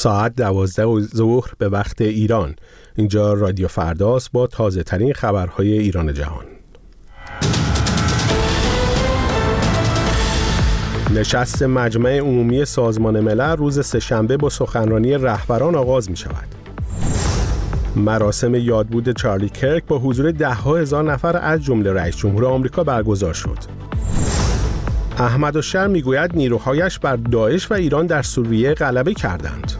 ساعت 12 ظهر به وقت ایران. اینجا رادیو فرداست با تازه ترین خبرهای ایران جهان. نشست مجمع عمومی سازمان ملل روز سه‌شنبه با سخنرانی رهبران آغاز می شود. مراسم یادبود چارلی کرک با حضور ده‌ها هزار نفر از جمله رئیس جمهور آمریکا برگزار شد. احمدالشهر میگوید نیروهایش بر داعش و ایران در سوریه غلبه کردند.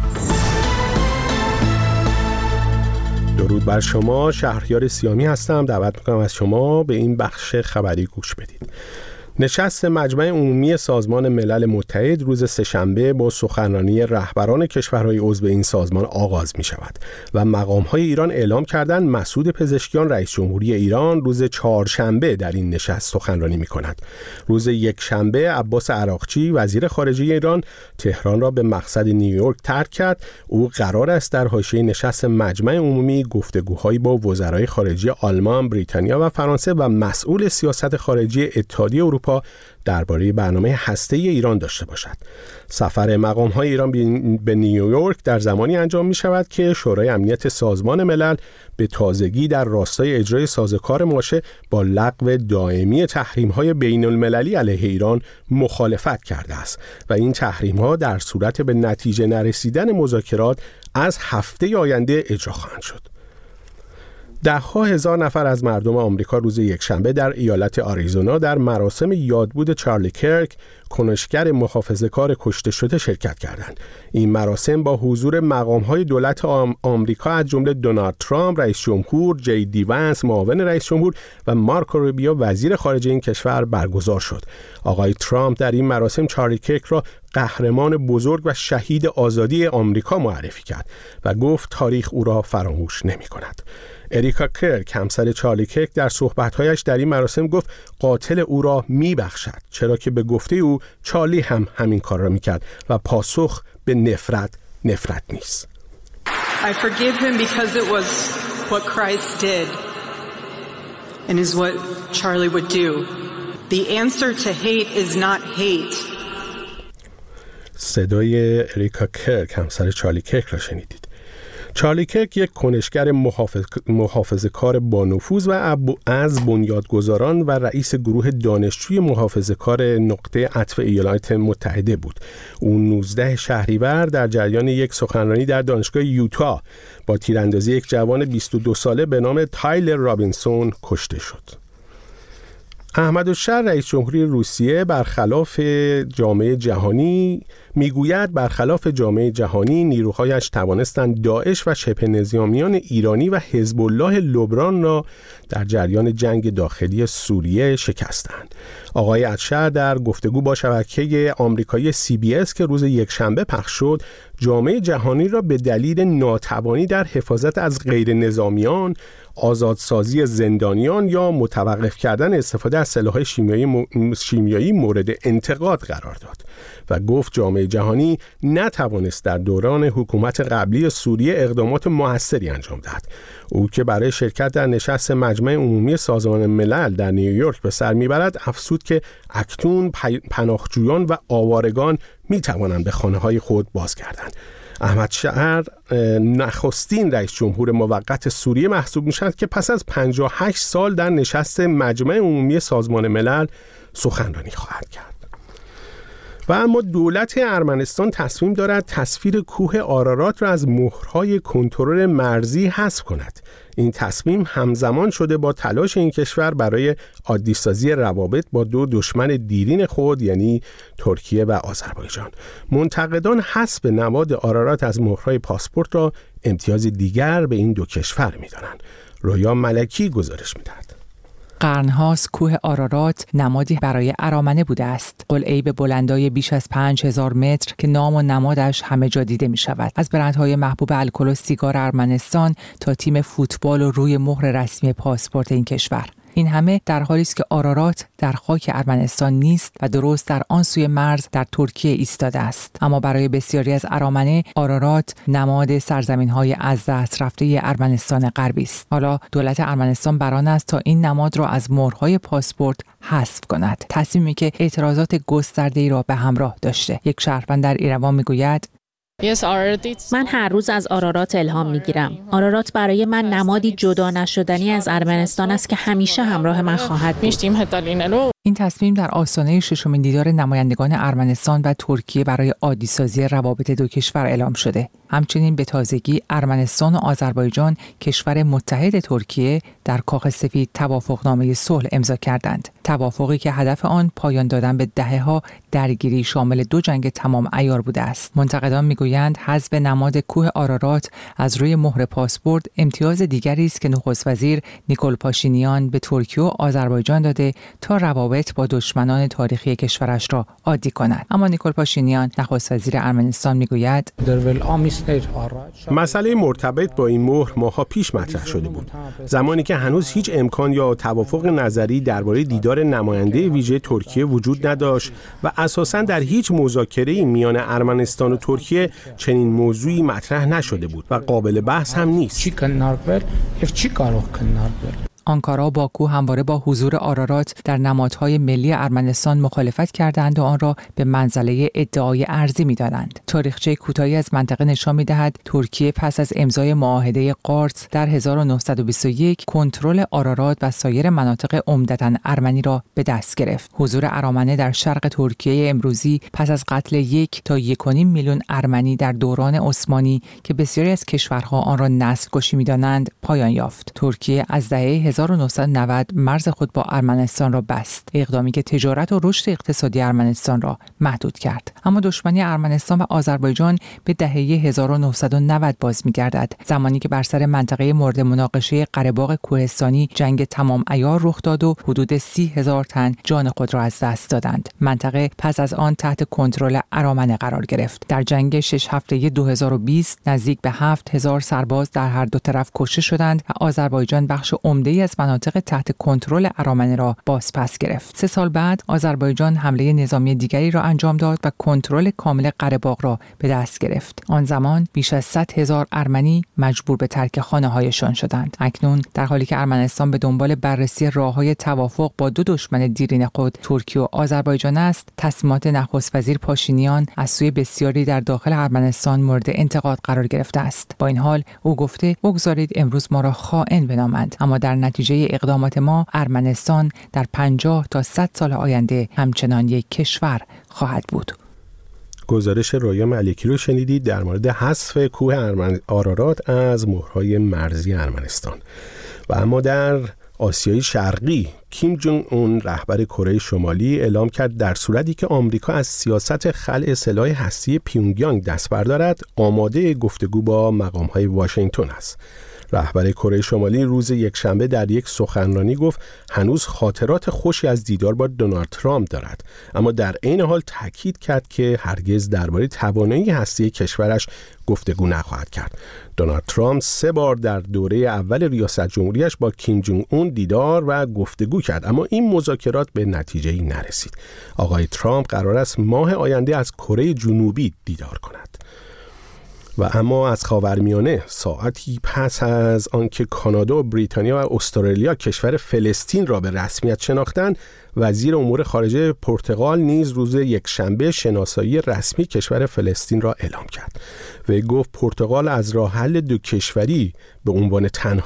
درود بر شما، شهریار سیامی هستم. دعوت میکنم از شما به این بخش خبری گوش بدید. نشست مجمع عمومی سازمان ملل متحد روز سه‌شنبه با سخنرانی رهبران کشورهای عضو این سازمان آغاز می شود و مقام‌های ایران اعلام کردند مسعود پزشکیان رئیس جمهوری ایران روز چهارشنبه در این نشست سخنرانی می کند. روز یکشنبه عباس عراقچی وزیر خارجه ایران تهران را به مقصد نیویورک ترک کرد. او قرار است در حاشیه نشست مجمع عمومی گفتگوهایی با وزرای خارجه آلمان، بریتانیا و فرانسه و مسئول سیاست خارجی اتحادیه اروپا درباره برنامه هسته‌ای ایران داشته باشد. سفر مقام‌های ایران به نیویورک در زمانی انجام می‌شود که شورای امنیت سازمان ملل به تازگی در راستای اجرای سازوکار ماشه با لغو دائمی تحریم‌های بین‌المللی علیه ایران مخالفت کرده است و این تحریم‌ها در صورت به نتیجه نرسیدن مذاکرات از هفته آینده اجرا خواهند شد. ده‌ها هزار نفر از مردم آمریکا روز یکشنبه در ایالت آریزونا در مراسم یادبود چارلی کرک، کنشگر محافظه‌کار کشته شده شرکت کردند. این مراسم با حضور مقام‌های دولت آمریکا از جمله دونالد ترامپ رئیس جمهور، جی دی ونس معاون رئیس جمهور و مارکو روبیو وزیر خارجه این کشور برگزار شد. آقای ترامپ در این مراسم چارلی کرک را قهرمان بزرگ و شهید آزادی آمریکا معرفی کرد و گفت تاریخ او را فراموش نمی‌کند. اریکا کرک همسر چارلی کرک در صحبت‌هایش در این مراسم گفت قاتل او را می‌بخشد، چرا که به گفته او چارلی هم همین کار را می‌کرد و پاسخ به نفرت نیست. I forgive him because it was what Christ did and is what Charlie would do. The answer to hate is not hate. صدای اریکا کرک همسر چارلی کرک را شنیدید. چارلی کرک یک کنشگر محافظه‌کار با نفوذ و از بنیادگذاران و رئیس گروه دانشجوی محافظه‌کار نقطه عطف ایالات متحده بود. او 19 شهریور در جریان یک سخنرانی در دانشگاه یوتا با تیراندازی یک جوان 22 ساله به نام تایلر رابینسون کشته شد. احمدالشهر رئیس جمهوری روسیه برخلاف جامعه جهانی نیروهایش توانستند داعش و شبه نظامیان ایرانی و حزب الله لبنان را در جریان جنگ داخلی سوریه شکستند. آقای ادشهر در گفتگو با شبکه آمریکایی CBS که روز یکشنبه پخش شد، جامعه جهانی را به دلیل ناتوانی در حفاظت از غیر نظامیان، آزادسازی زندانیان یا متوقف کردن استفاده از سلاح‌های شیمیایی مورد انتقاد قرار داد و گفت جامعه جهانی نتوانست در دوران حکومت قبلی سوریه اقدامات موثری انجام دهد. او که برای شرکت در نشست مجمع عمومی سازمان ملل در نیویورک به سر میبرد، افزود که اکنون پناهجویان و آوارگان میتوانند به خانه‌های خود بازگردند. احمدشهر نخستین رئیس جمهور موقت سوریه محسوب میشد که پس از 58 سال در نشست مجمع عمومی سازمان ملل سخنرانی خواهد کرد. و اما دولت ارمنستان تصمیم دارد تصویر کوه آرارات را از مهرهای کنترل مرزی حذف کند. این تصمیم همزمان شده با تلاش این کشور برای عادی‌سازی روابط با دو دشمن دیرین خود یعنی ترکیه و آذربایجان. منتقدان حذف نماد آرارات از مهرهای پاسپورت را امتیاز دیگر به این دو کشور می‌دانند. رویا ملکی گزارش می‌دهد. قرنهاست کوه آرارات نمادی برای ارامنه بوده است. قلعه‌ای به بلندای بیش از 5000 متر که نام و نمادش همه جا دیده می شود. از برندهای محبوب الکل و سیگار ارمنستان تا تیم فوتبال و روی مهر رسمی پاسپورت این کشور. این همه در حالی است که آرارات در خاک ارمنستان نیست و درست در آن سوی مرز در ترکیه ایستاده است. اما برای بسیاری از ارامنه آرارات نماد سرزمین‌های از دست رفته ارمنستان غربی است. حالا دولت ارمنستان بر آن است تا این نماد را از مهرهای پاسپورت حذف کند. تصمیمی که اعتراضات گسترده‌ای را به همراه داشته. یک شهروند در ایروان میگوید من هر روز از آرارات الهام میگیرم. آرارات برای من نمادی جدا نشدنی از ارمنستان است که همیشه همراه من خواهد بود. این تصمیم در آستانه ششمین دیدار نمایندگان ارمنستان و ترکیه برای عادی‌سازی روابط دو کشور اعلام شده. همچنین به تازگی ارمنستان و آذربایجان کشور متحد ترکیه در کاخ سفید توافقنامه صلح امضا کردند. توافقی که هدف آن پایان دادن به دهه‌ها درگیری شامل 2 جنگ تمام عیار بوده است. منتقدان میگویند حذف نماد کوه آرارات از روی مهر پاسپورت امتیاز دیگری است که نخست وزیر نیکول پاشینیان به ترکیه و آذربایجان داده تا روابط با دشمنان تاریخی کشورش را عادی کند. اما نیکول پاشینیان نخست وزیر ارمنستان میگوید مسئله مرتبط با این مهر ماها پیش مطرح شده بود، زمانی که هنوز هیچ امکان یا توافق نظری درباره دیدار نماینده ویژه ترکیه وجود نداشت و اساساً در هیچ مذاکره‌ای میان ارمنستان و ترکیه چنین موضوعی مطرح نشده بود و قابل بحث هم نیست. آنکارا و باکو همواره با حضور آرارات در نمادهای ملی ارمنستان مخالفت کردند و آن را به منزله ادعای ارضی می‌دانند. تاریخچه کوتاهی از منطقه نشان می‌دهد ترکیه پس از امضای معاهده قارس در 1921 کنترل آرارات و سایر مناطق عمدتاً ارمنی را به دست گرفت. حضور ارامنه در شرق ترکیه امروزی پس از قتل 1 تا 1.5 میلیون ارمنی در دوران عثمانی که بسیاری از کشورها آن را نسل‌کشی می‌دانند پایان یافت. ترکیه از دهه 1990 مرز خود با ارمنستان را بست، اقدامی که تجارت و رشد اقتصادی ارمنستان را محدود کرد. اما دشمنی ارمنستان و آذربایجان به دهه 1990 باز می‌گردد، زمانی که بر سر منطقه مورد مناقشه قره‌باغ کوهستانی جنگ تمام عیار رخ داد و حدود 30,000 تن جان خود را از دست دادند. منطقه پس از آن تحت کنترل ارامنه قرار گرفت. در جنگ 6 هفتگی 2020 نزدیک به 7,000 سرباز در هر دو طرف کشته شدند و آذربایجان بخش عمده‌ای از مناطق تحت کنترل ارامنه را بازپس گرفت. 3 سال بعد آذربایجان حمله نظامی دیگری را انجام داد و کنترل کامل قره‌باغ را به دست گرفت. آن زمان بیش از 100,000 ارمنی مجبور به ترک خانه‌هایشان شدند. اکنون در حالی که ارمنستان به دنبال بررسی راه‌های توافق با 2 دشمن دیرین خود ترکیه و آذربایجان است، تصمیمات نخست وزیر پاشینیان از سوی بسیاری در داخل ارمنستان مورد انتقاد قرار گرفته است. با این حال او گفته بگذارید امروز ما را خائن بنامند، اما در نتیجه اقدامات ما ارمنستان در 50 تا 100 سال آینده همچنان یک کشور خواهد بود. گزارش رویا ملکی رو شنیدید در مورد حذف کوه آرارات از مهرهای مرزی ارمنستان. و اما در آسیای شرقی کیم جونگ اون رهبر کره شمالی اعلام کرد در صورتی که آمریکا از سیاست خلع سلاح هستی پیونگیانگ دست بردارد آماده گفتگو با مقام‌های واشنگتن است. رهبر کره شمالی روز یکشنبه در یک سخنرانی گفت هنوز خاطرات خوشی از دیدار با دونالد ترامپ دارد، اما در عین حال تاکید کرد که هرگز درباره توانایی هستی کشورش گفتگو نخواهد کرد. دونالد ترامپ 3 بار در دوره اول ریاست جمهوریش با کیم جونگ اون دیدار و گفتگو کرد، اما این مذاکرات به نتیجه‌ای نرسید. آقای ترامپ قرار است ماه آینده از کره جنوبی دیدار کند. و اما از خاورمیانه ساعتی پس از آنکه کانادا و بریتانیا و استرالیا کشور فلسطین را به رسمیت شناختند، وزیر امور خارجه پرتغال نیز روز یکشنبه شناسایی رسمی کشور فلسطین را اعلام کرد. و گفت پرتغال از راه حل 2 کشوری به عنوان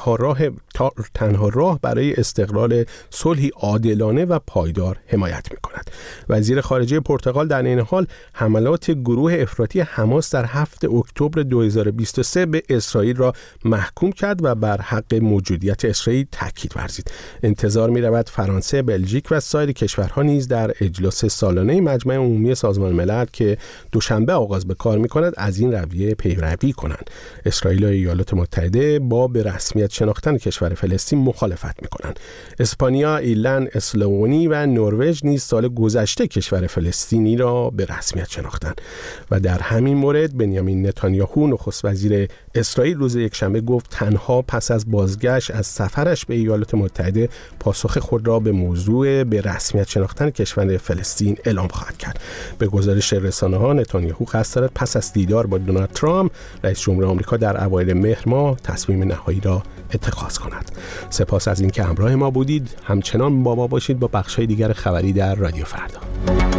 تنها راه برای استقرار صلحی عادلانه و پایدار حمایت می‌کند. وزیر خارجه پرتغال در این حال حملات گروه افراطی حماس در 7 اکتبر 2023 به اسرائیل را محکوم کرد و بر حق موجودیت اسرائیل تاکید ورزید. انتظار می‌رود فرانسه، بلژیک و سایر کشورها نیز در اجلاس سالانه مجمع عمومی سازمان ملل که دوشنبه آغاز به کار می‌کند از این رویه پیروی کنند. اسرائیل و ایالات متحده با به رسمیت شناختن کشور فلسطین مخالفت می‌کنند. اسپانیا، ایرلند، اسلوونی و نروژ نیز سال گذشته کشور فلسطینی را به رسمیت شناختند و در همین مورد بنیامین نتانیاهو نخست وزیر اسرائیل روز یکشنبه گفت تنها پس از بازگشت از سفرش به ایالات متحده پاسخ خود را به موضوع به رسمیت شناختن کشور فلسطین اعلام خواهد کرد. به گزارش رسانه‌ها نتانیاهو قصد دارد پس از دیدار با دونالد ترامپ رئیس جمهور آمریکا در اوایل مهر ماه تصمیم نهایی را اتخاذ کند. سپاس از اینکه همراه ما بودید. همچنان با ما باشید با بخش‌های دیگر خبری در رادیو فردا.